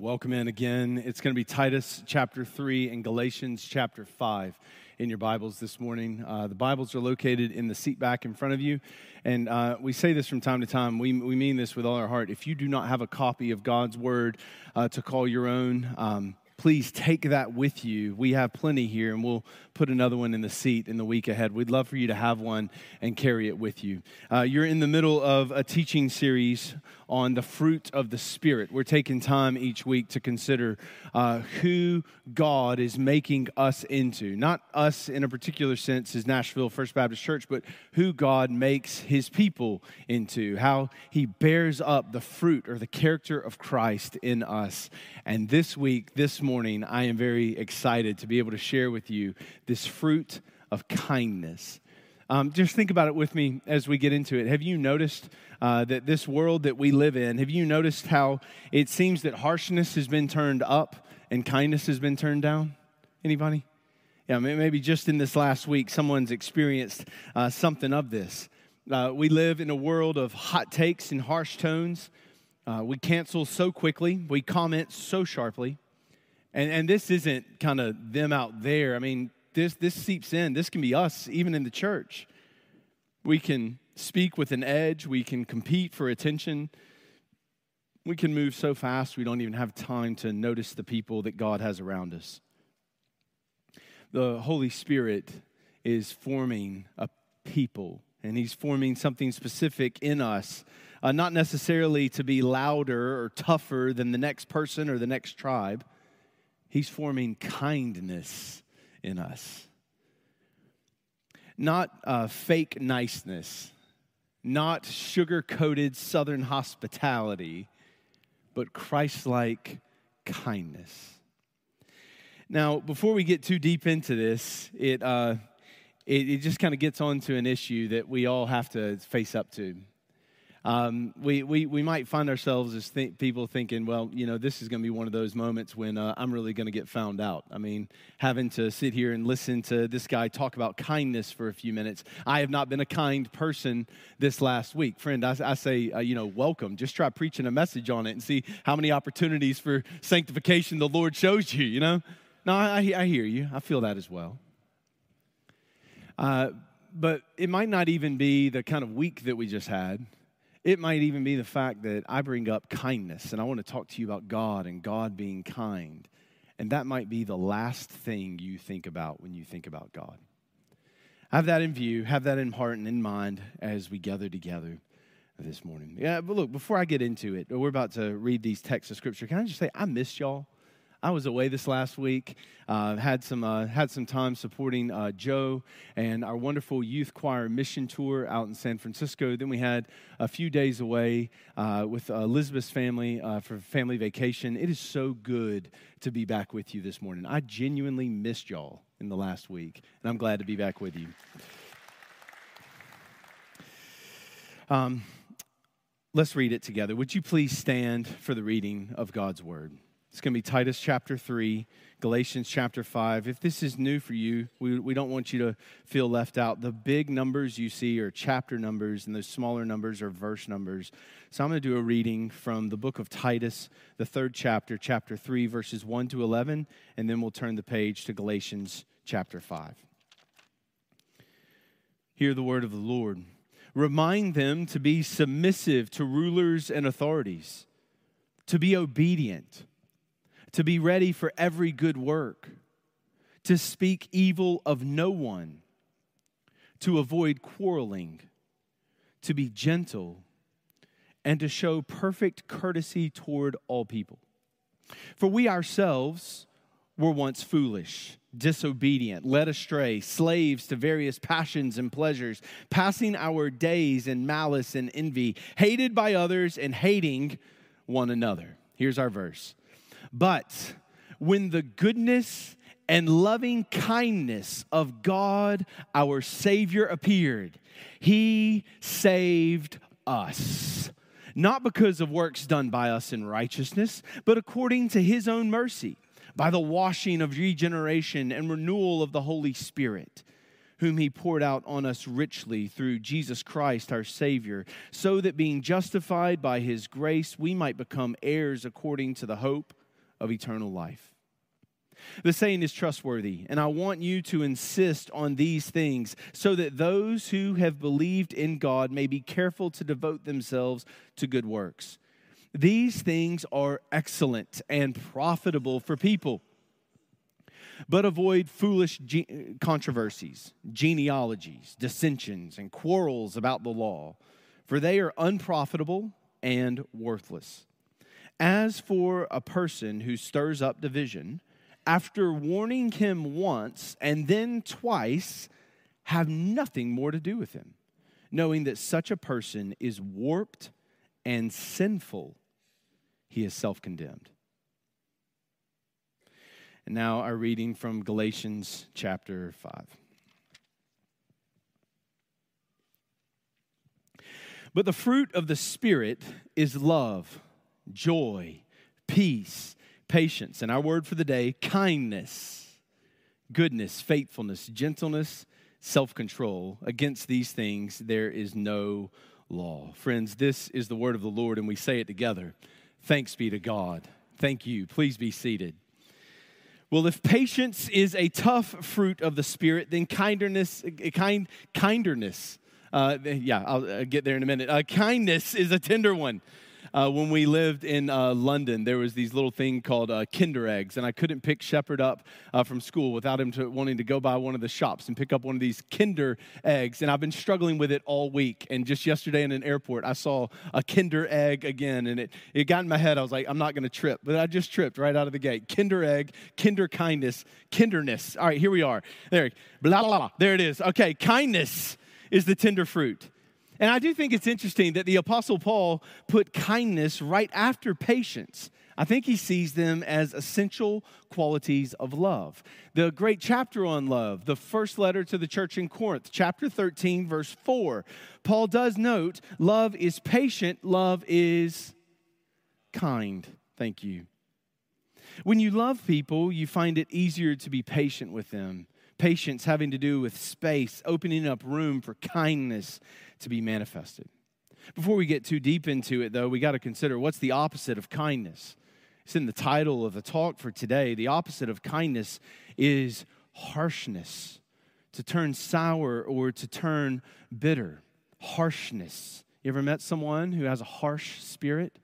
Welcome in again. It's going to be Titus chapter 3 and Galatians chapter 5 in your Bibles this morning. The Bibles are located in the seat back in front of you. And we say this from time to time. We mean this with all our heart. If you do not have a copy of God's Word to call your own, please take that with you. We have plenty here, and we'll put another one in the seat in the week ahead. We'd love for you to have one and carry it with you. You're in the middle of a teaching series on the fruit of the Spirit. We're taking time each week to consider who God is making us into. Not us in a particular sense as Nashville First Baptist Church, but who God makes His people into. How He bears up the fruit or the character of Christ in us. And this week, this morning, I am very excited to be able to share with you this fruit of kindness. Just think about it with me as we get into it. Have you noticed that this world that we live in, have you noticed how it seems that harshness has been turned up and kindness has been turned down? Anybody? Yeah, maybe just in this last week, someone's experienced something of this. We live in a world of hot takes and harsh tones. We cancel so quickly. We comment so sharply. And this isn't kind of them out there. I mean, this seeps in. This can be us, even in the church. We can speak with an edge. We can compete for attention. We can move so fast we don't even have time to notice the people that God has around us. The Holy Spirit is forming a people, and He's forming something specific in us, not necessarily to be louder or tougher than the next person or the next tribe. He's forming kindness in us. Not fake niceness, not sugar-coated Southern hospitality, but Christ-like kindness. Now, before we get too deep into this, it just kind of gets onto an issue that we all have to face up to. We might find ourselves as people thinking, well, you know, this is going to be one of those moments when I'm really going to get found out. I mean, having to sit here and listen to this guy talk about kindness for a few minutes. I have not been a kind person this last week. Friend, I say, welcome. Just try preaching a message on it and see how many opportunities for sanctification the Lord shows you, you know? No, I hear you. I feel that as well. But it might not even be the kind of week that we just had. It might even be the fact that I bring up kindness, and I want to talk to you about God and God being kind. And that might be the last thing you think about when you think about God. Have that in view, have that in heart and in mind as we gather together this morning. Yeah, but look, before I get into it, we're about to read these texts of Scripture. Can I just say, I missed y'all. I was away this last week, had some time supporting Joe and our wonderful youth choir mission tour out in San Francisco. Then we had a few days away with Elizabeth's family for family vacation. It is so good to be back with you this morning. I genuinely missed y'all in the last week, and I'm glad to be back with you. Let's read it together. Would you please stand for the reading of God's Word? It's going to be Titus chapter 3, Galatians chapter 5. If this is new for you, we don't want you to feel left out. The big numbers you see are chapter numbers, and those smaller numbers are verse numbers. So I'm going to do a reading from the book of Titus, the 3rd chapter, chapter 3, verses 1 to 11, and then we'll turn the page to Galatians chapter 5. Hear the word of the Lord. Remind them to be submissive to rulers and authorities, to be obedient, to be ready for every good work, to speak evil of no one, to avoid quarreling, to be gentle, and to show perfect courtesy toward all people. For we ourselves were once foolish, disobedient, led astray, slaves to various passions and pleasures, passing our days in malice and envy, hated by others and hating one another. Here's our verse. But when the goodness and loving kindness of God, our Savior, appeared, He saved us, not because of works done by us in righteousness, but according to His own mercy, by the washing of regeneration and renewal of the Holy Spirit, whom He poured out on us richly through Jesus Christ our Savior, so that being justified by His grace, we might become heirs according to the hope of eternal life. The saying is trustworthy, and I want you to insist on these things so that those who have believed in God may be careful to devote themselves to good works. These things are excellent and profitable for people. But avoid foolish controversies, genealogies, dissensions, and quarrels about the law, for they are unprofitable and worthless. As for a person who stirs up division, after warning him once and then twice, have nothing more to do with him, knowing that such a person is warped and sinful. He is self-condemned. And now our reading from Galatians chapter 5. But the fruit of the Spirit is love, joy, peace, patience, and our word for the day, kindness, goodness, faithfulness, gentleness, self-control. Against these things there is no law. Friends, this is the word of the Lord, and we say it together. Thanks be to God. Thank you. Please be seated. Well, if patience is a tough fruit of the Spirit, then kindness, I'll get there in a minute. Kindness is a tender one. When we lived in London, there was these little thing called Kinder Eggs, and I couldn't pick Shepard up from school without him wanting to go by one of the shops and pick up one of these Kinder Eggs, and I've been struggling with it all week, and just yesterday in an airport, I saw a Kinder Egg again, and it got in my head. I was like, I'm not going to trip, but I just tripped right out of the gate. Kinder Egg, Kinder Kindness, Kinderness. All right, here we are. There, blah, blah, blah. There it is. Okay, kindness is the tender fruit. And I do think it's interesting that the Apostle Paul put kindness right after patience. I think he sees them as essential qualities of love. The great chapter on love, the first letter to the church in Corinth, chapter 13, verse 4, Paul does note, love is patient, love is kind. Thank you. When you love people, you find it easier to be patient with them. Patience having to do with space, opening up room for kindness to be manifested. Before we get too deep into it, though, we got to consider what's the opposite of kindness. It's in the title of the talk for today. The opposite of kindness is harshness, to turn sour or to turn bitter. Harshness. You ever met someone who has a harsh spirit?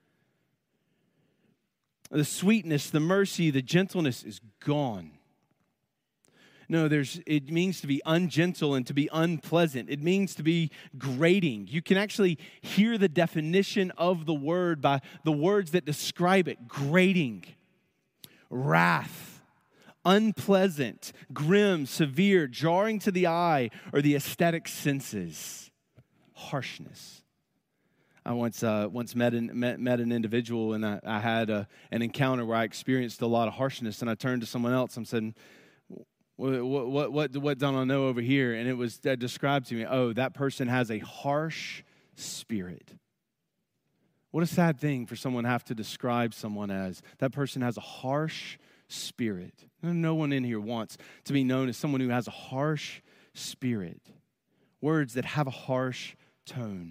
The sweetness, the mercy, the gentleness is gone. No, it means to be ungentle and to be unpleasant. It means to be grating. You can actually hear the definition of the word by the words that describe it. Grating, wrath, unpleasant, grim, severe, jarring to the eye or the aesthetic senses. Harshness. I once met an individual, and I had an encounter where I experienced a lot of harshness, and I turned to someone else and said, what don't I know over here? And it was described to me, oh, that person has a harsh spirit. What a sad thing for someone to have to describe someone as. That person has a harsh spirit. No one in here wants to be known as someone who has a harsh spirit. Words that have a harsh tone.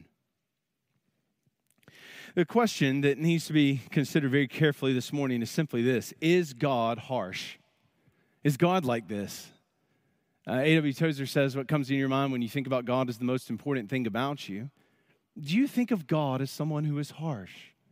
The question that needs to be considered very carefully this morning is simply this: is God harsh? Is God like this? A.W. Tozer says what comes in your mind when you think about God is the most important thing about you. Do you think of God as someone who is harsh?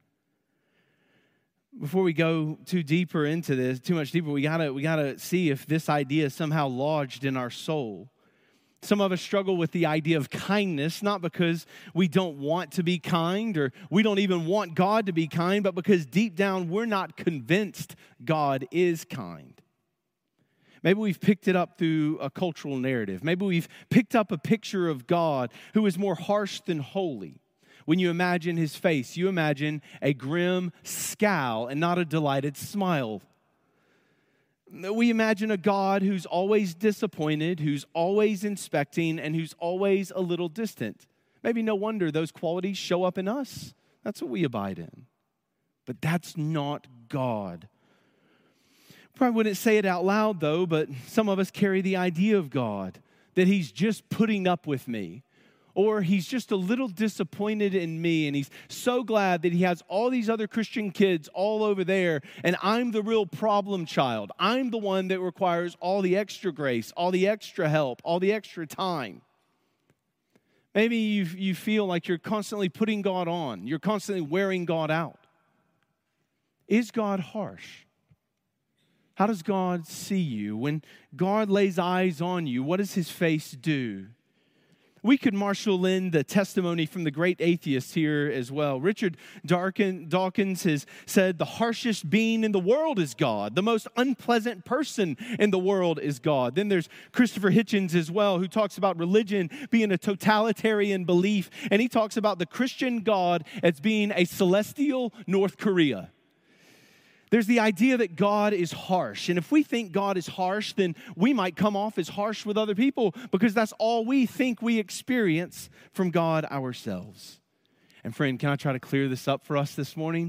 Before we go too much deeper, we gotta see if this idea is somehow lodged in our soul. Some of us struggle with the idea of kindness, not because we don't want to be kind or we don't even want God to be kind, but because deep down we're not convinced God is kind. Maybe we've picked it up through a cultural narrative. Maybe we've picked up a picture of God who is more harsh than holy. When you imagine his face, you imagine a grim scowl and not a delighted smile. We imagine a God who's always disappointed, who's always inspecting, and who's always a little distant. Maybe no wonder those qualities show up in us. That's what we abide in. But that's not God. Probably wouldn't say it out loud, though, but some of us carry the idea of God, that he's just putting up with me, Or he's just a little disappointed in me, and he's so glad that he has all these other Christian kids all over there, and I'm the real problem child. I'm the one that requires all the extra grace, all the extra help, all the extra time. Maybe you feel like you're constantly putting God on. You're constantly wearing God out. Is God harsh? How does God see you? When God lays eyes on you, what does his face do? We could marshal in the testimony from the great atheists here as well. Richard Dawkins has said, the harshest being in the world is God. The most unpleasant person in the world is God. Then there's Christopher Hitchens as well, who talks about religion being a totalitarian belief. And he talks about the Christian God as being a celestial North Korea. There's the idea that God is harsh. And if we think God is harsh, then we might come off as harsh with other people because that's all we think we experience from God ourselves. And friend, can I try to clear this up for us this morning?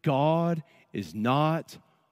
God is not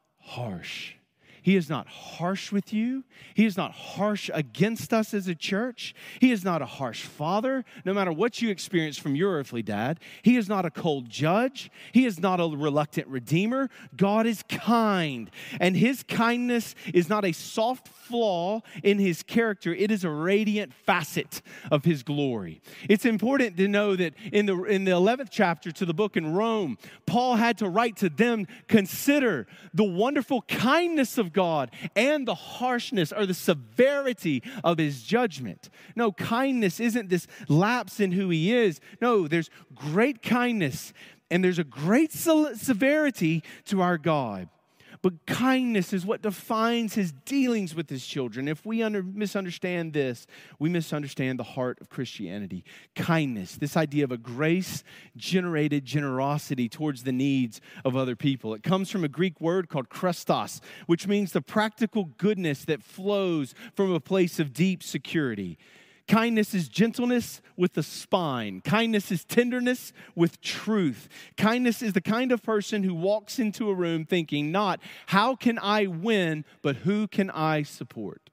harsh. He is not harsh with you. He is not harsh against us as a church. He is not a harsh father, no matter what you experience from your earthly dad. He is not a cold judge. He is not a reluctant redeemer. God is kind, and his kindness is not a soft flaw in his character. It is a radiant facet of his glory. It's important to know that in the 11th chapter to the book in Rome, Paul had to write to them, consider the wonderful kindness of God and the harshness or the severity of his judgment. No, kindness isn't this lapse in who he is. No, there's great kindness and there's a great severity to our God. But kindness is what defines his dealings with his children. If we misunderstand this, we misunderstand the heart of Christianity. Kindness, this idea of a grace-generated generosity towards the needs of other people. It comes from a Greek word called Christos, which means the practical goodness that flows from a place of deep security. Kindness is gentleness with the spine. Kindness is tenderness with truth. Kindness is the kind of person who walks into a room thinking not, how can I win, but who can I support?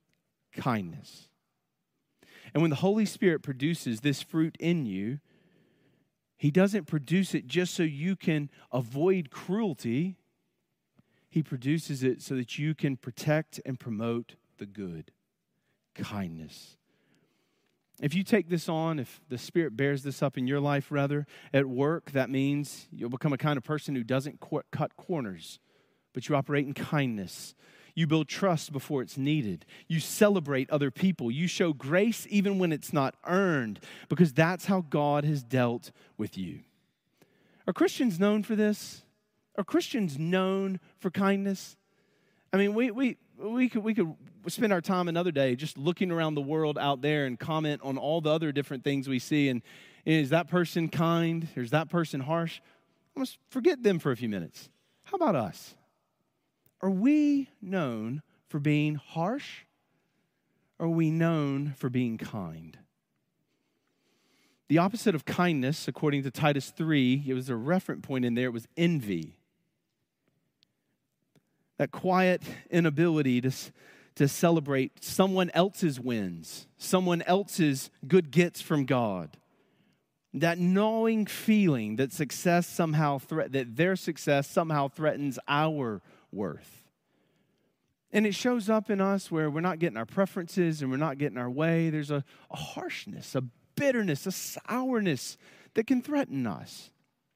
Kindness. And when the Holy Spirit produces this fruit in you, he doesn't produce it just so you can avoid cruelty. He produces it so that you can protect and promote the good. Kindness. If you take this on, if the Spirit bears this up in your life, rather, at work, that means you'll become a kind of person who doesn't cut corners, but you operate in kindness. You build trust before it's needed. You celebrate other people. You show grace even when it's not earned, because that's how God has dealt with you. Are Christians known for this? Are Christians known for kindness? I mean, we could spend our time another day just looking around the world out there and comment on all the other different things we see. And is that person kind? Or is that person harsh? Let's forget them for a few minutes. How about us? Are we known for being harsh? Or are we known for being kind? The opposite of kindness, according to Titus 3, it was a reference point in there, it was envy. That quiet inability to celebrate someone else's wins, someone else's good gets from God. That gnawing feeling that that their success somehow threatens our worth. And it shows up in us where we're not getting our preferences and we're not getting our way. There's a harshness, a bitterness, a sourness that can threaten us.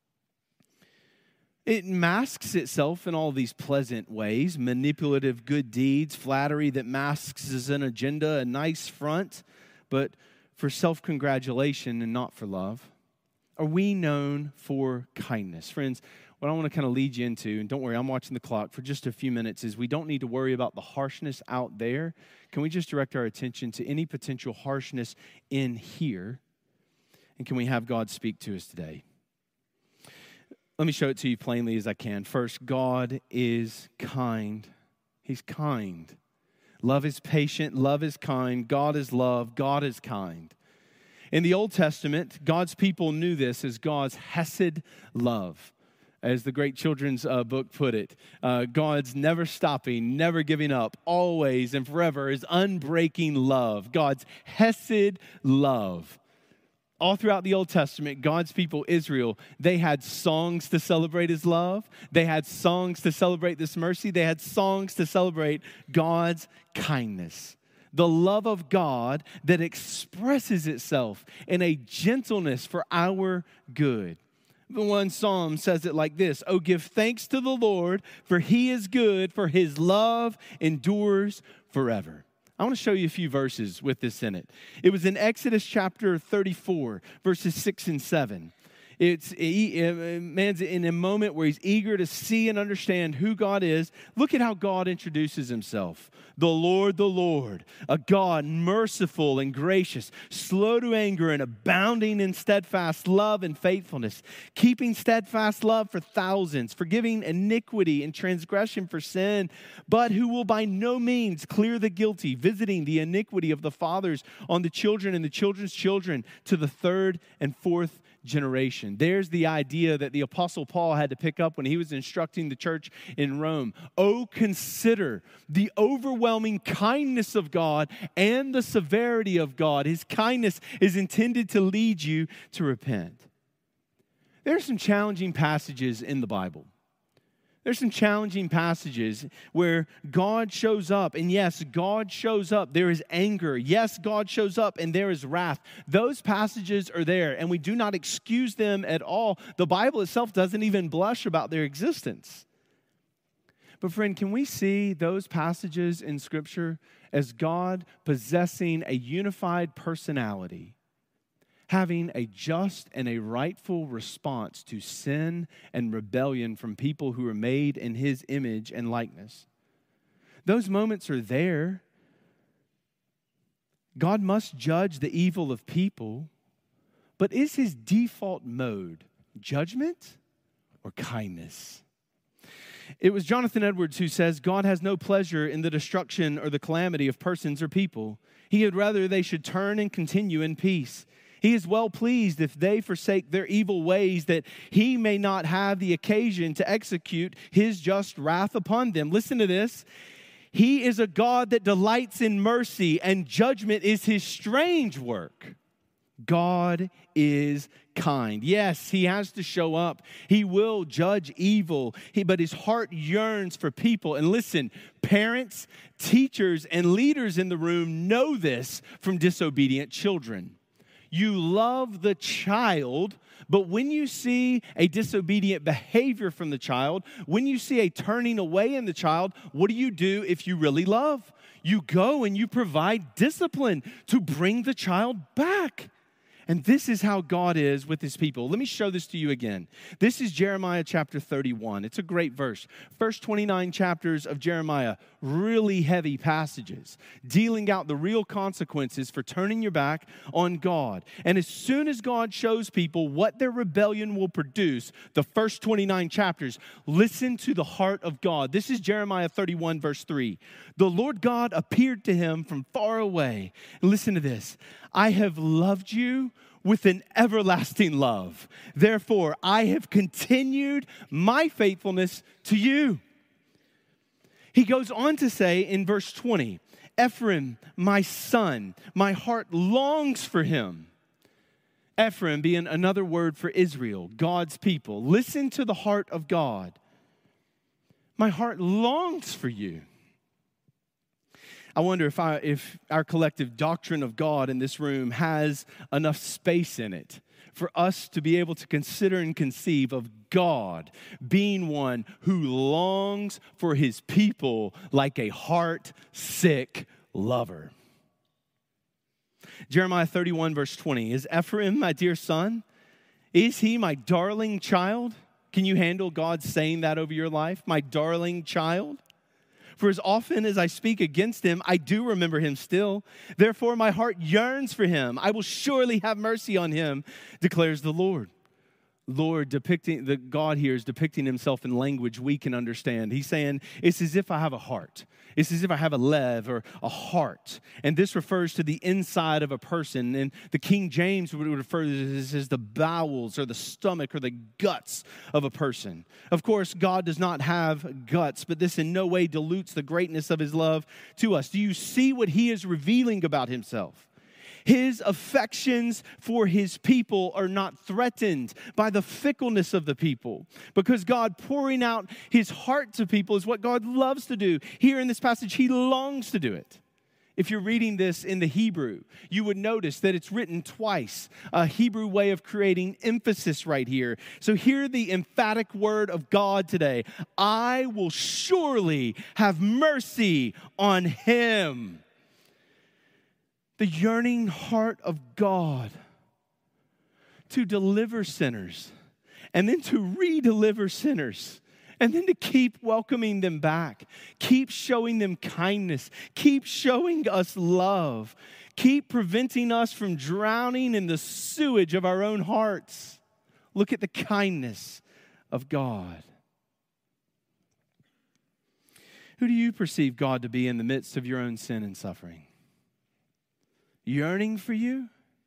It masks itself in all these pleasant ways, manipulative good deeds, flattery that masks as an agenda, a nice front, but for self-congratulation and not for love. Are we known for kindness? Friends, what I want to kind of lead you into, and don't worry, I'm watching the clock for just a few minutes, is we don't need to worry about the harshness out there. Can we just direct our attention to any potential harshness in here? And can we have God speak to us today? Let me show it to you plainly as I can. First, God is kind. He's kind. Love is patient. Love is kind. God is love. God is kind. In the Old Testament, God's people knew this as God's hesed love. As the great children's book put it, God's never stopping, never giving up, always and forever is unbreaking love. God's hesed love. All throughout the Old Testament, God's people, Israel, they had songs to celebrate his love. They had songs to celebrate this mercy. They had songs to celebrate God's kindness. The love of God that expresses itself in a gentleness for our good. The one psalm says it like this: "Oh, give thanks to the Lord, for he is good, for his love endures forever." I want to show you a few verses with this in it. It was in Exodus chapter 34, verses 6 and 7. Man's in a moment where he's eager to see and understand who God is. Look at how God introduces himself. The Lord, a God merciful and gracious, slow to anger and abounding in steadfast love and faithfulness, keeping steadfast love for thousands, forgiving iniquity and transgression for sin, but who will by no means clear the guilty, visiting the iniquity of the fathers on the children and the children's children to the third and fourth generation. There's the idea that the Apostle Paul had to pick up when he was instructing the church in Rome. Oh, consider the overwhelming kindness of God and the severity of God. His kindness is intended to lead you to repent. There are some challenging passages in the Bible. There's some challenging passages where God shows up, and yes, God shows up. There is anger. Yes, God shows up, and there is wrath. Those passages are there, and we do not excuse them at all. The Bible itself doesn't even blush about their existence. But friend, can we see those passages in Scripture as God possessing a unified personality, having a just and a rightful response to sin and rebellion from people who are made in his image and likeness? Those moments are there. God must judge the evil of people, but is his default mode judgment or kindness? It was Jonathan Edwards who says, God has no pleasure in the destruction or the calamity of persons or people. He would rather they should turn and continue in peace. He is well pleased if they forsake their evil ways, that he may not have the occasion to execute his just wrath upon them. Listen to this. He is a God that delights in mercy, and judgment is his strange work. God is kind. Yes, he has to show up. He will judge evil, but his heart yearns for people. And listen, parents, teachers, and leaders in the room know this from disobedient children. You love the child, but when you see a disobedient behavior from the child, when you see a turning away in the child, what do you do if you really love? You go and you provide discipline to bring the child back. And this is how God is with his people. Let me show this to you again. This is Jeremiah chapter 31. It's a great verse. First 29 chapters of Jeremiah, really heavy passages, dealing out the real consequences for turning your back on God. And as soon as God shows people what their rebellion will produce, the first 29 chapters, listen to the heart of God. This is Jeremiah 31, verse 3. The Lord God appeared to him from far away. And listen to this. I have loved you with an everlasting love. Therefore, I have continued my faithfulness to you. He goes on to say in verse 20, Ephraim, my son, my heart longs for him. Ephraim being another word for Israel, God's people. Listen to the heart of God. My heart longs for you. I wonder if our collective doctrine of God in this room has enough space in it for us to be able to consider and conceive of God being one who longs for his people like a heart-sick lover. Jeremiah 31, verse 20. Is Ephraim my dear son? Is he my darling child? Can you handle God saying that over your life? My darling child? For as often as I speak against him, I do remember him still. Therefore, my heart yearns for him. I will surely have mercy on him, declares the Lord. God here is depicting himself in language we can understand. He's saying, it's as if I have a heart. It's as if I have a lev or a heart. And this refers to the inside of a person. And the King James would refer to this as the bowels or the stomach or the guts of a person. Of course, God does not have guts, but this in no way dilutes the greatness of his love to us. Do you see what he is revealing about himself? His affections for his people are not threatened by the fickleness of the people, because God pouring out his heart to people is what God loves to do. Here in this passage, he longs to do it. If you're reading this in the Hebrew, you would notice that it's written twice, a Hebrew way of creating emphasis right here. So hear the emphatic word of God today. I will surely have mercy on him. The yearning heart of God to deliver sinners and then to re-deliver sinners. And then to keep welcoming them back. Keep showing them kindness. Keep showing us love. Keep preventing us from drowning in the sewage of our own hearts. Look at the kindness of God. Who do you perceive God to be in the midst of your own sin and suffering? Yearning for you?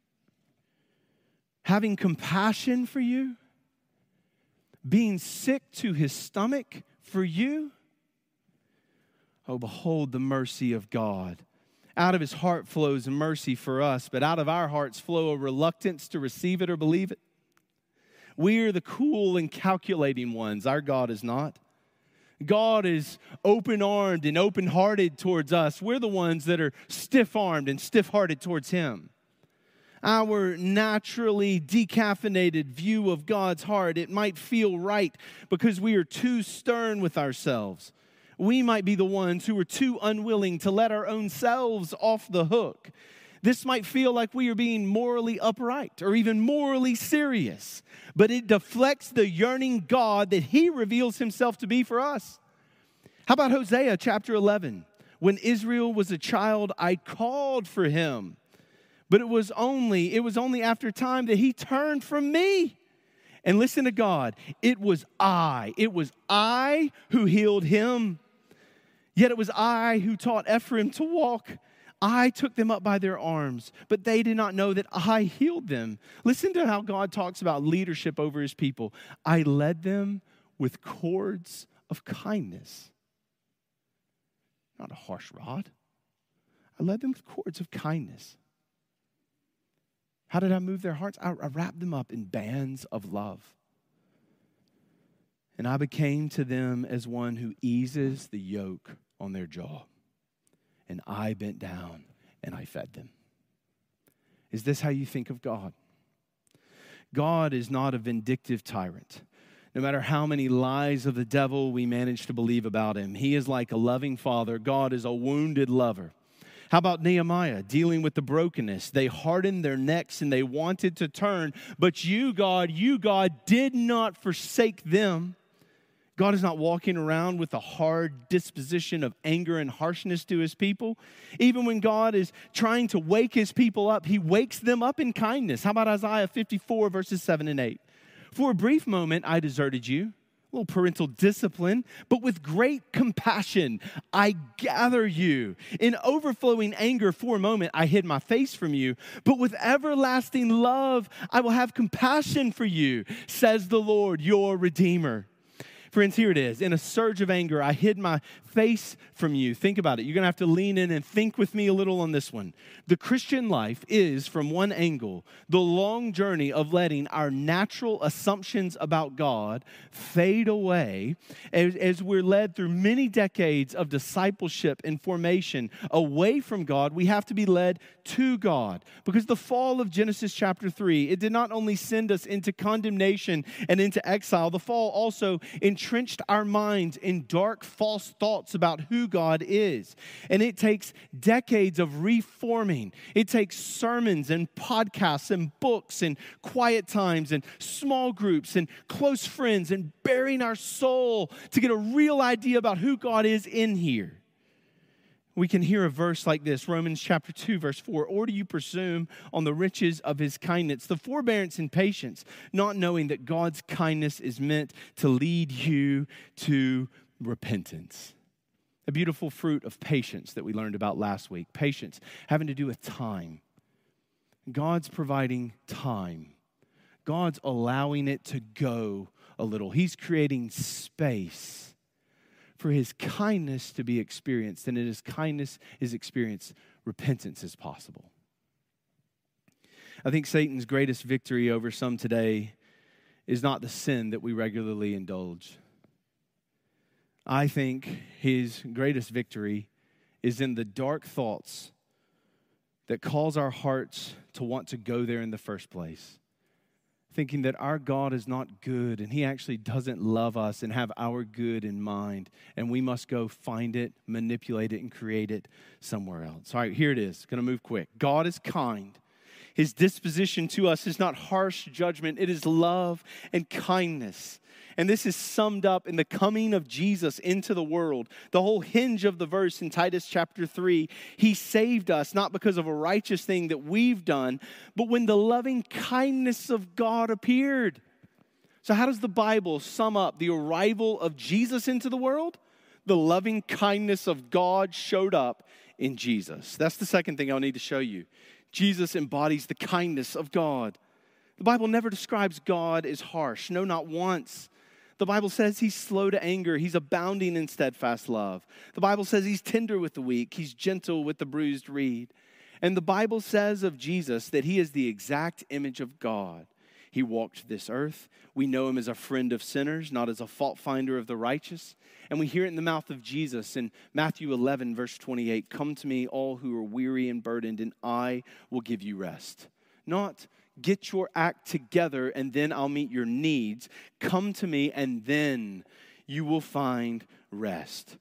Having compassion for you? Being sick to his stomach for you? Oh, behold the mercy of God. Out of his heart flows mercy for us, but out of our hearts flow a reluctance to receive it or believe it. We are the cool and calculating ones. Our God is not. God is open-armed and open-hearted towards us. We're the ones that are stiff-armed and stiff-hearted towards him. Our naturally decaffeinated view of God's heart, it might feel right because we are too stern with ourselves. We might be the ones who are too unwilling to let our own selves off the hook. This might feel like we are being morally upright or even morally serious, but it deflects the yearning God that he reveals himself to be for us. How about Hosea chapter 11? When Israel was a child, I called for him. But it was only after time that he turned from me. And listen to God. It was I who healed him. Yet it was I who taught Ephraim to walk. I took them up by their arms, but they did not know that I healed them. Listen to how God talks about leadership over his people. I led them with cords of kindness. Not a harsh rod. I led them with cords of kindness. How did I move their hearts? I wrapped them up in bands of love. And I became to them as one who eases the yoke on their jaw. And I bent down and I fed them. Is this how you think of God? God is not a vindictive tyrant. No matter how many lies of the devil we manage to believe about him, he is like a loving father. God is a wounded lover. How about Nehemiah dealing with the brokenness? They hardened their necks and they wanted to turn, but you, God, did not forsake them. God is not walking around with a hard disposition of anger and harshness to his people. Even when God is trying to wake his people up, he wakes them up in kindness. How about Isaiah 54, verses 7 and 8? For a brief moment, I deserted you. A little parental discipline, but with great compassion, I gather you. In overflowing anger for a moment, I hid my face from you, but with everlasting love, I will have compassion for you, says the Lord, your Redeemer. Friends, here it is. In a surge of anger, I hid my face from you. Think about it. You're going to have to lean in and think with me a little on this one. The Christian life is, from one angle, the long journey of letting our natural assumptions about God fade away as we're led through many decades of discipleship and formation away from God. We have to be led to God, because the fall of Genesis chapter 3, it did not only send us into condemnation and into exile, the fall also entrenched our minds in dark, false thoughts about who God is. And it takes decades of reforming. It takes sermons and podcasts and books and quiet times and small groups and close friends and bearing our soul to get a real idea about who God is in here. We can hear a verse like this, Romans chapter 2, verse 4. Or do you presume on the riches of his kindness, the forbearance and patience, not knowing that God's kindness is meant to lead you to repentance? A beautiful fruit of patience that we learned about last week. Patience having to do with time. God's providing time. God's allowing it to go a little. He's creating space for his kindness to be experienced. And in his kindness is experienced, repentance is possible. I think Satan's greatest victory over some today is not the sin that we regularly indulge. I think his greatest victory is in the dark thoughts that cause our hearts to want to go there in the first place. Thinking that our God is not good and he actually doesn't love us and have our good in mind, and we must go find it, manipulate it, and create it somewhere else. All right, here it is. Going to move quick. God is kind. His disposition to us is not harsh judgment. It is love and kindness. And this is summed up in the coming of Jesus into the world. The whole hinge of the verse in Titus chapter 3, he saved us not because of a righteous thing that we've done, but when the loving kindness of God appeared. So how does the Bible sum up the arrival of Jesus into the world? The loving kindness of God showed up in Jesus. That's the second thing I'll need to show you. Jesus embodies the kindness of God. The Bible never describes God as harsh. No, not once. The Bible says he's slow to anger. He's abounding in steadfast love. The Bible says he's tender with the weak. He's gentle with the bruised reed. And the Bible says of Jesus that he is the exact image of God. He walked this earth. We know him as a friend of sinners, not as a fault finder of the righteous. And we hear it in the mouth of Jesus in Matthew 11, verse 28. Come to me, all who are weary and burdened, and I will give you rest. Not get your act together and then I'll meet your needs. Come to me and then you will find rest.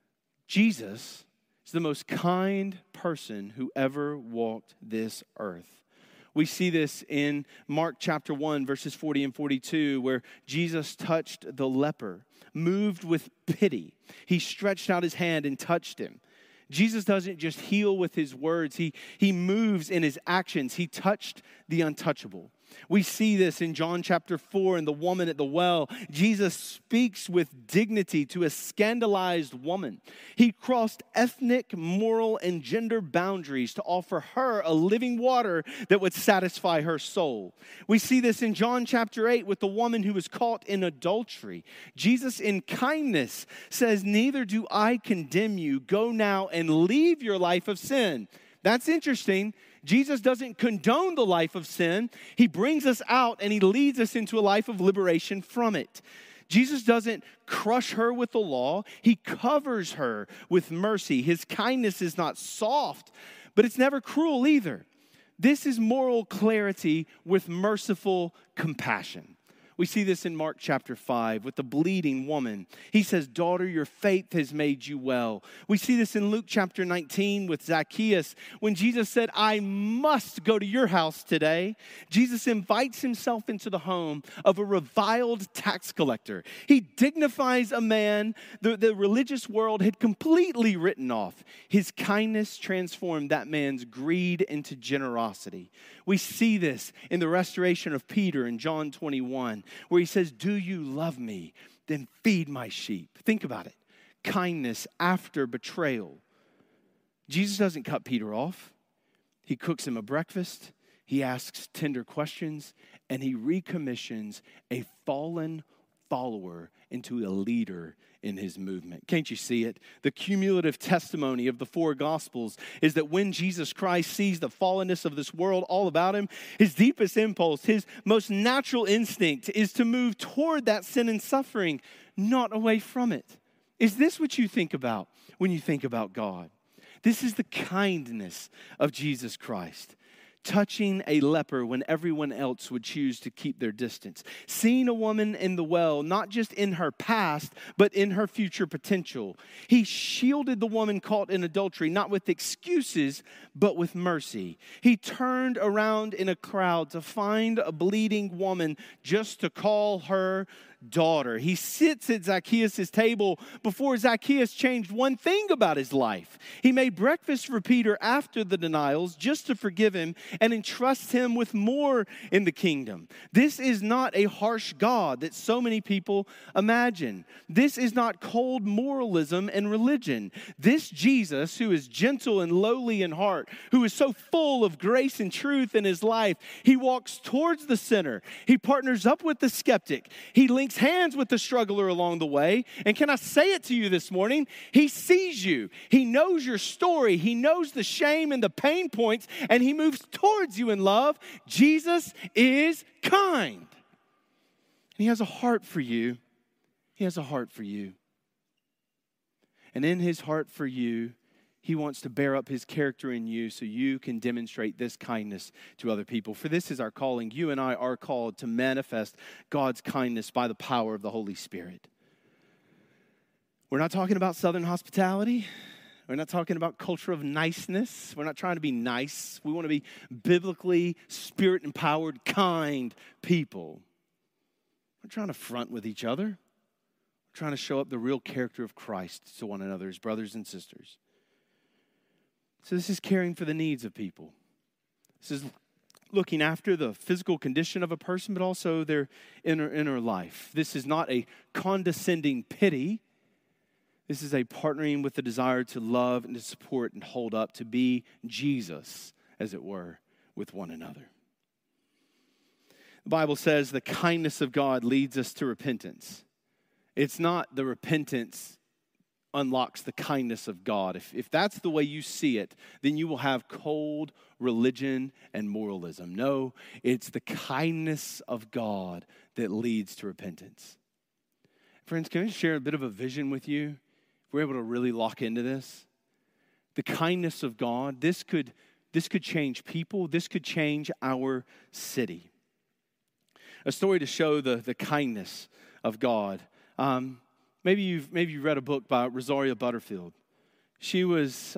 Jesus is the most kind person who ever walked this earth. We see this in Mark chapter 1, verses 40 and 42, where Jesus touched the leper, moved with pity. He stretched out his hand and touched him. Jesus doesn't just heal with his words. He moves in his actions. He touched the untouchable. We see this in John chapter 4 and the woman at the well. Jesus speaks with dignity to a scandalized woman. He crossed ethnic, moral, and gender boundaries to offer her a living water that would satisfy her soul. We see this in John chapter 8 with the woman who was caught in adultery. Jesus in kindness says, neither do I condemn you. Go now and leave your life of sin. That's interesting. Jesus doesn't condone the life of sin. He brings us out and he leads us into a life of liberation from it. Jesus doesn't crush her with the law. He covers her with mercy. His kindness is not soft, but it's never cruel either. This is moral clarity with merciful compassion. We see this in Mark chapter 5 with the bleeding woman. He says, daughter, your faith has made you well. We see this in Luke chapter 19 with Zacchaeus when Jesus said, I must go to your house today. Jesus invites himself into the home of a reviled tax collector. He dignifies a man the religious world had completely written off. His kindness transformed that man's greed into generosity. We see this in the restoration of Peter in John 21. Where he says, do you love me? Then feed my sheep. Think about it. Kindness after betrayal. Jesus doesn't cut Peter off. He cooks him a breakfast. He asks tender questions. And he recommissions a fallen follower into a leader in his movement. Can't you see it? The cumulative testimony of the four Gospels is that when Jesus Christ sees the fallenness of this world all about him, his deepest impulse, his most natural instinct is to move toward that sin and suffering, not away from it. Is this what you think about when you think about God? This is the kindness of Jesus Christ. Touching a leper when everyone else would choose to keep their distance. Seeing a woman in the well, not just in her past, but in her future potential. He shielded the woman caught in adultery, not with excuses, but with mercy. He turned around in a crowd to find a bleeding woman just to call her daughter. He sits at Zacchaeus' table before Zacchaeus changed one thing about his life. He made breakfast for Peter after the denials just to forgive him and entrust him with more in the kingdom. This is not a harsh God that so many people imagine. This is not cold moralism and religion. This Jesus, who is gentle and lowly in heart, who is so full of grace and truth in his life, he walks towards the sinner. He partners up with the skeptic. He links shakes hands with the struggler along the way. And can I say it to you this morning? He sees you. He knows your story. He knows the shame and the pain points, and he moves towards you in love. Jesus is kind. And he has a heart for you. He has a heart for you. And in his heart for you, he wants to bear up his character in you so you can demonstrate this kindness to other people. For this is our calling. You and I are called to manifest God's kindness by the power of the Holy Spirit. We're not talking about Southern hospitality. We're not talking about culture of niceness. We're not trying to be nice. We want to be biblically spirit-empowered, kind people. We're trying to front with each other. We're trying to show up the real character of Christ to one another as brothers and sisters. So this is caring for the needs of people. This is looking after the physical condition of a person, but also their inner life. This is not a condescending pity. This is a partnering with the desire to love and to support and hold up, to be Jesus, as it were, with one another. The Bible says the kindness of God leads us to repentance. It's not the repentance unlocks the kindness of God. If that's the way you see it, then you will have cold religion and moralism. No, it's the kindness of God that leads to repentance. Friends, can I share a bit of a vision with you? If we're able to really lock into this. The kindness of God, this could change people. This could change our city. A story to show the kindness of God. Maybe you've read a book by Rosaria Butterfield. She was,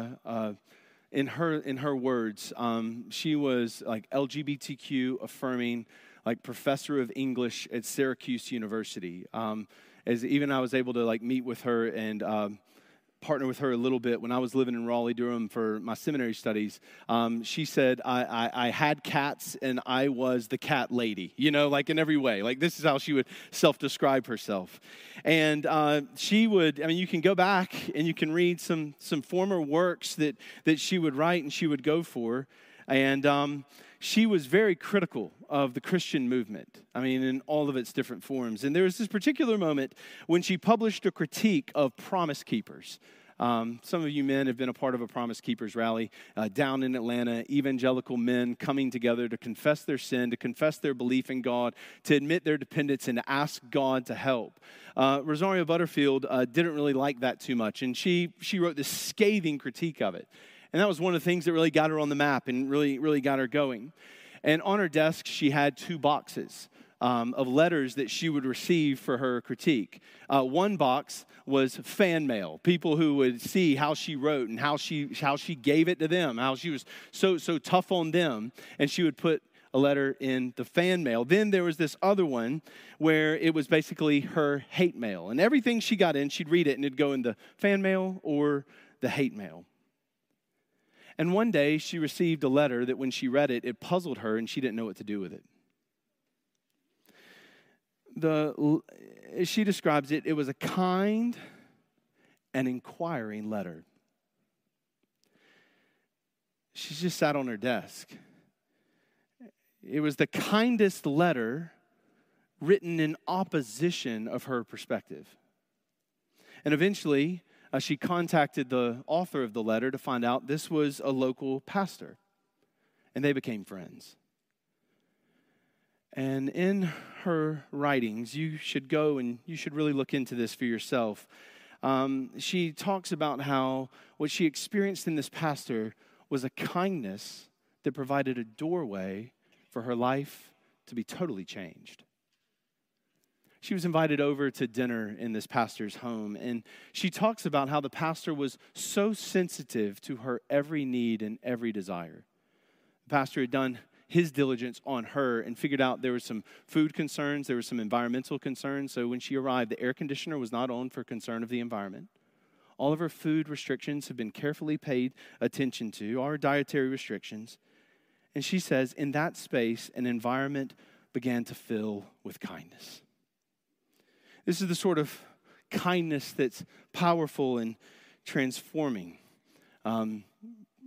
in her words, she was like LGBTQ affirming, like professor of English at Syracuse University. As even I was able to like meet with her and partner with her a little bit when I was living in Raleigh, Durham for my seminary studies. She said, I had cats and I was the cat lady, like in every way. Like this is how she would self-describe herself. And you can go back and you can read some former works that she would write and she would go for. And she was very critical of the Christian movement, in all of its different forms. And there was this particular moment when she published a critique of Promise Keepers. Some of you men have been a part of a Promise Keepers rally down in Atlanta, evangelical men coming together to confess their sin, to confess their belief in God, to admit their dependence, and to ask God to help. Rosaria Butterfield didn't really like that too much, and she wrote this scathing critique of it. And that was one of the things that really got her on the map and really got her going. And on her desk, she had 2 boxes of letters that she would receive for her critique. One box was fan mail, people who would see how she wrote and how she gave it to them, how she was so tough on them, and she would put a letter in the fan mail. Then there was this other one where it was basically her hate mail. And everything she got in, she'd read it, and it'd go in the fan mail or the hate mail. And one day, she received a letter that when she read it, it puzzled her, and she didn't know what to do with it. As she describes it, it was a kind and inquiring letter. She just sat on her desk. It was the kindest letter written in opposition of her perspective. And eventually, she contacted the author of the letter to find out this was a local pastor. And they became friends. And in her writings, you should go and you should really look into this for yourself. She talks about how what she experienced in this pastor was a kindness that provided a doorway for her life to be totally changed. She was invited over to dinner in this pastor's home, and she talks about how the pastor was so sensitive to her every need and every desire. The pastor had done his diligence on her and figured out there were some food concerns, there were some environmental concerns. So when she arrived, the air conditioner was not on for concern of the environment. All of her food restrictions have been carefully paid attention to, all her dietary restrictions. And she says, in that space, an environment began to fill with kindness. This is the sort of kindness that's powerful and transforming.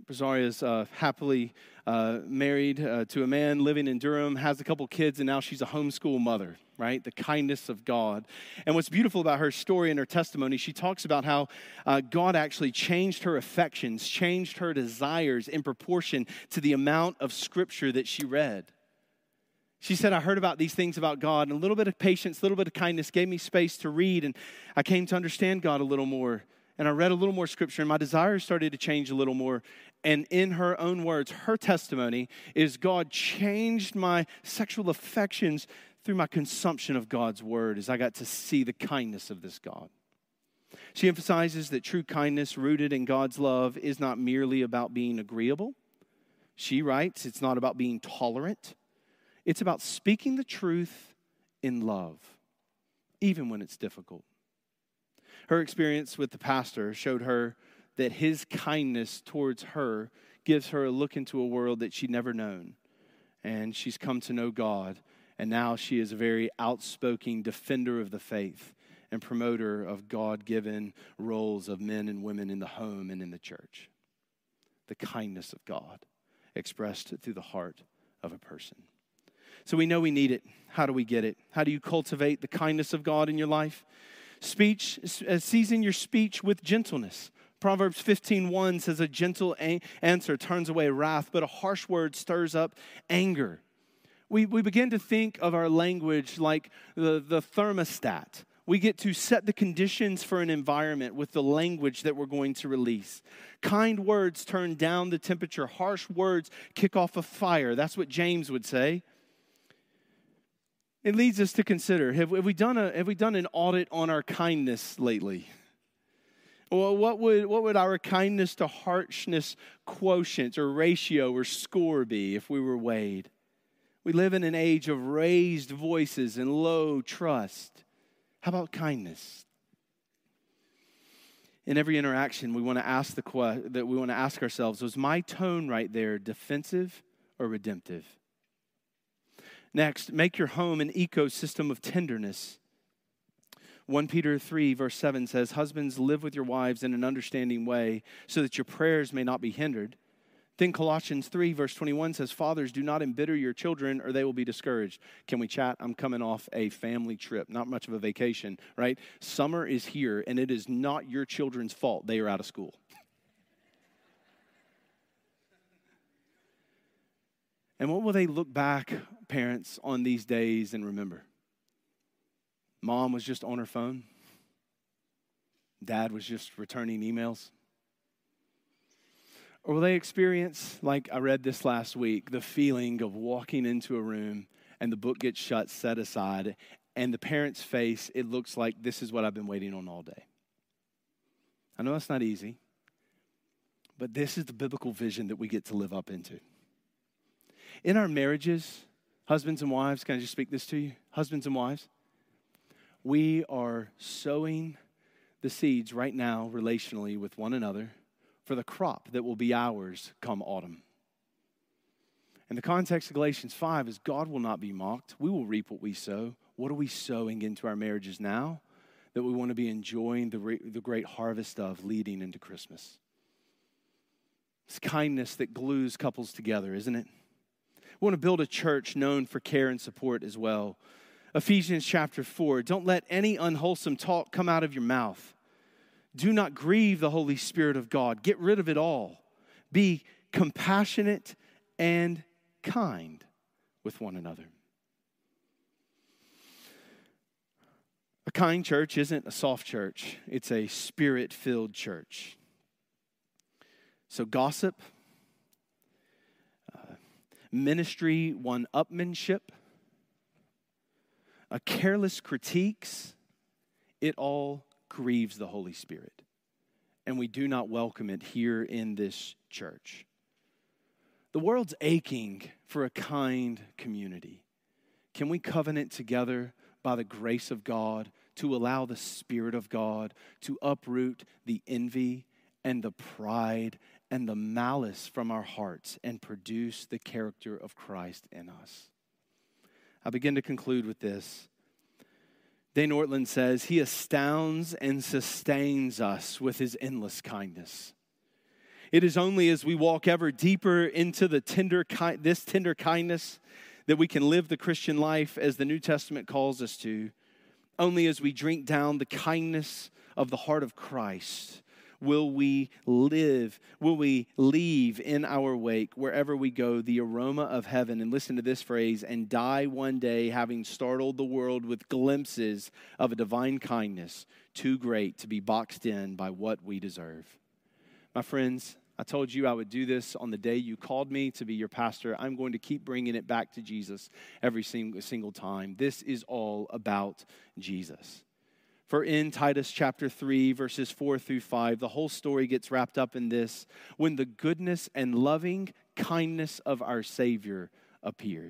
Rosaria's happily married to a man living in Durham, has a couple kids, and now she's a homeschool mother, right? The kindness of God. And what's beautiful about her story and her testimony, she talks about how God actually changed her affections, changed her desires in proportion to the amount of scripture that she read. She said, I heard about these things about God, and a little bit of patience, a little bit of kindness gave me space to read, and I came to understand God a little more. And I read a little more scripture, and my desires started to change a little more. And in her own words, her testimony is God changed my sexual affections through my consumption of God's word as I got to see the kindness of this God. She emphasizes that true kindness rooted in God's love is not merely about being agreeable. She writes, it's not about being tolerant. It's about speaking the truth in love, even when it's difficult. Her experience with the pastor showed her that his kindness towards her gives her a look into a world that she'd never known. And she's come to know God, and now she is a very outspoken defender of the faith and promoter of God-given roles of men and women in the home and in the church. The kindness of God expressed through the heart of a person. So we know we need it. How do we get it? How do you cultivate the kindness of God in your life? Season your speech with gentleness. Proverbs 15:1 says, a gentle answer turns away wrath, but a harsh word stirs up anger. We begin to think of our language like the thermostat. We get to set the conditions for an environment with the language that we're going to release. Kind words turn down the temperature. Harsh words kick off a fire. That's what James would say. It leads us to consider, have we done an audit on our kindness lately? Well, what would our kindness to harshness quotient or ratio or score be if we were weighed? We live in an age of raised voices and low trust. How about kindness? In every interaction, we want to ask ourselves, was my tone right there defensive or redemptive? Next, make your home an ecosystem of tenderness. 1 Peter 3 verse 7 says, husbands, live with your wives in an understanding way so that your prayers may not be hindered. Then Colossians 3 verse 21 says, fathers, do not embitter your children or they will be discouraged. Can we chat? I'm coming off a family trip, not much of a vacation, right? Summer is here and it is not your children's fault. They are out of school. And what will they look back, parents, on these days and remember? Mom was just on her phone. Dad was just returning emails. Or will they experience, like I read this last week, the feeling of walking into a room and the book gets shut, set aside, and the parent's face, it looks like this is what I've been waiting on all day. I know that's not easy, but this is the biblical vision that we get to live up into. In our marriages, husbands and wives, can I just speak this to you? Husbands and wives, we are sowing the seeds right now relationally with one another for the crop that will be ours come autumn. And the context of Galatians 5 is God will not be mocked. We will reap what we sow. What are we sowing into our marriages now that we want to be enjoying the great harvest of leading into Christmas? It's kindness that glues couples together, isn't it? We want to build a church known for care and support as well. Ephesians chapter 4, don't let any unwholesome talk come out of your mouth. Do not grieve the Holy Spirit of God. Get rid of it all. Be compassionate and kind with one another. A kind church isn't a soft church. It's a spirit-filled church. So gossip, ministry one-upmanship, careless critiques, it all grieves the Holy Spirit. And we do not welcome it here in this church. The world's aching for a kind community. Can we covenant together by the grace of God to allow the Spirit of God to uproot the envy and the pride and the malice from our hearts and produce the character of Christ in us? I begin to conclude with this. Dane Ortland says, he astounds and sustains us with his endless kindness. It is only as we walk ever deeper into this tender kindness that we can live the Christian life as the New Testament calls us to. Only as we drink down the kindness of the heart of Christ will we leave in our wake, wherever we go, the aroma of heaven. And listen to this phrase, and die one day having startled the world with glimpses of a divine kindness too great to be boxed in by what we deserve. My friends, I told you I would do this on the day you called me to be your pastor. I'm going to keep bringing it back to Jesus every single time. This is all about Jesus. For in Titus chapter 3, verses 4 through 5, the whole story gets wrapped up in this: when the goodness and loving kindness of our Savior appeared.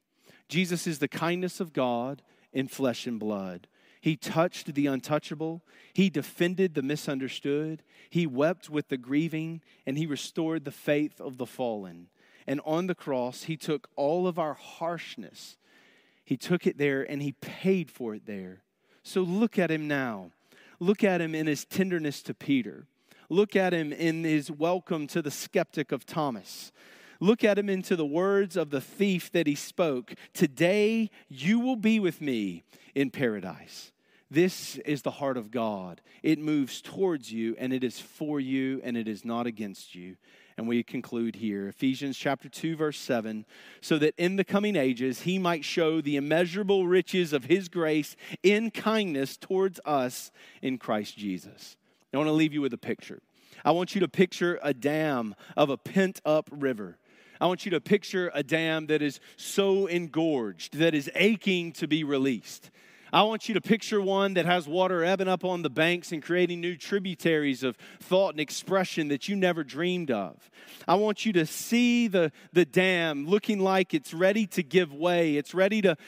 Jesus is the kindness of God in flesh and blood. He touched the untouchable. He defended the misunderstood. He wept with the grieving, and he restored the faith of the fallen. And on the cross, he took all of our harshness. He took it there, and he paid for it there. So look at him now. Look at him in his tenderness to Peter. Look at him in his welcome to the skeptic of Thomas. Look at him into the words of the thief that he spoke. Today you will be with me in paradise. This is the heart of God. It moves towards you, and it is for you, and it is not against you. And we conclude here, Ephesians chapter 2, verse 7, so that in the coming ages he might show the immeasurable riches of his grace in kindness towards us in Christ Jesus. I want to leave you with a picture. I want you to picture a dam of a pent-up river. I want you to picture a dam that is so engorged, that is aching to be released. I want you to picture one that has water ebbing up on the banks and creating new tributaries of thought and expression that you never dreamed of. I want you to see the dam looking like it's ready to give way. It's ready to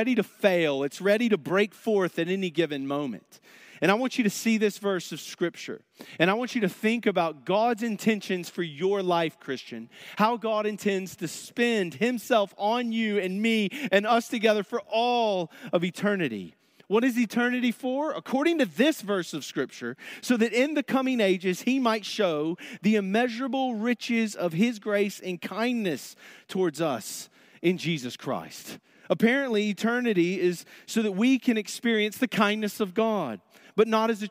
fail. It's ready to break forth at any given moment. And I want you to see this verse of Scripture. And I want you to think about God's intentions for your life, Christian. How God intends to spend himself on you and me and us together for all of eternity. What is eternity for? According to this verse of Scripture, so that in the coming ages he might show the immeasurable riches of his grace and kindness towards us in Jesus Christ. Apparently, eternity is so that we can experience the kindness of God, but not as a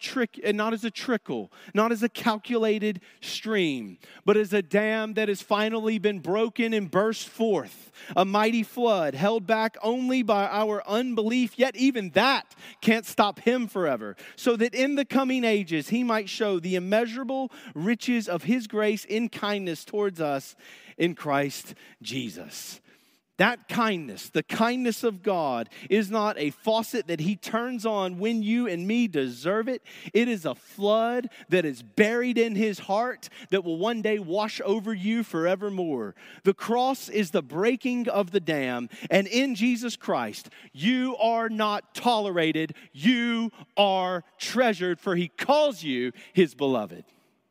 trickle, not as a calculated stream, but as a dam that has finally been broken and burst forth, a mighty flood held back only by our unbelief, yet even that can't stop him forever, so that in the coming ages he might show the immeasurable riches of his grace in kindness towards us in Christ Jesus. That kindness, the kindness of God, is not a faucet that he turns on when you and me deserve it. It is a flood that is buried in his heart that will one day wash over you forevermore. The cross is the breaking of the dam, and in Jesus Christ, you are not tolerated, you are treasured, for he calls you his beloved.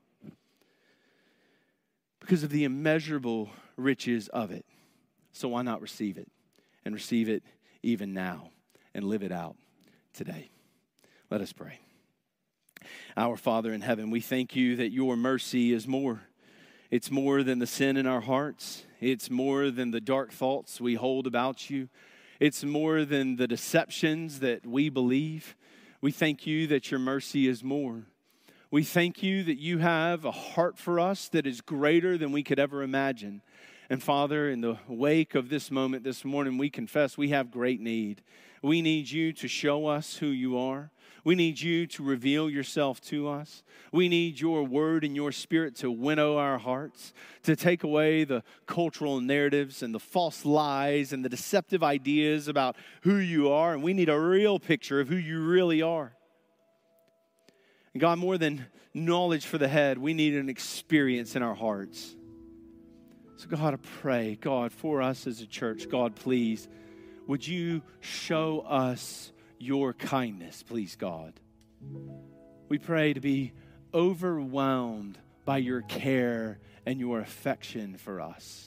Because of the immeasurable riches of it. So why not receive it, and receive it even now, and live it out today? Let us pray. Our Father in heaven, we thank you that your mercy is more. It's more than the sin in our hearts. It's more than the dark thoughts we hold about you. It's more than the deceptions that we believe. We thank you that your mercy is more. We thank you that you have a heart for us that is greater than we could ever imagine. And Father, in the wake of this moment this morning, we confess we have great need. We need you to show us who you are. We need you to reveal yourself to us. We need your word and your spirit to winnow our hearts, to take away the cultural narratives and the false lies and the deceptive ideas about who you are. And we need a real picture of who you really are. And God, more than knowledge for the head, we need an experience in our hearts. So God, I pray, God, for us as a church, God, please, would you show us your kindness, please, God. We pray to be overwhelmed by your care and your affection for us.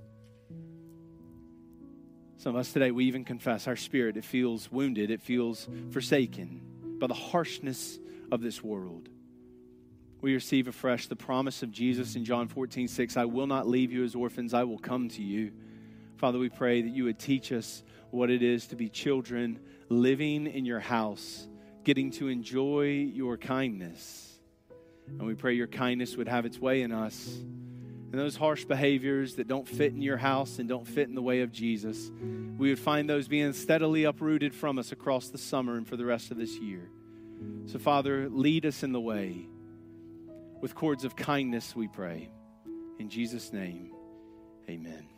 Some of us today, we even confess our spirit, it feels wounded, it feels forsaken by the harshness of this world. We receive afresh the promise of Jesus in John 14:6. I will not leave you as orphans. I will come to you. Father, we pray that you would teach us what it is to be children living in your house, getting to enjoy your kindness. And we pray your kindness would have its way in us. And those harsh behaviors that don't fit in your house and don't fit in the way of Jesus, we would find those being steadily uprooted from us across the summer and for the rest of this year. So, Father, lead us in the way with cords of kindness, we pray. In Jesus' name, amen.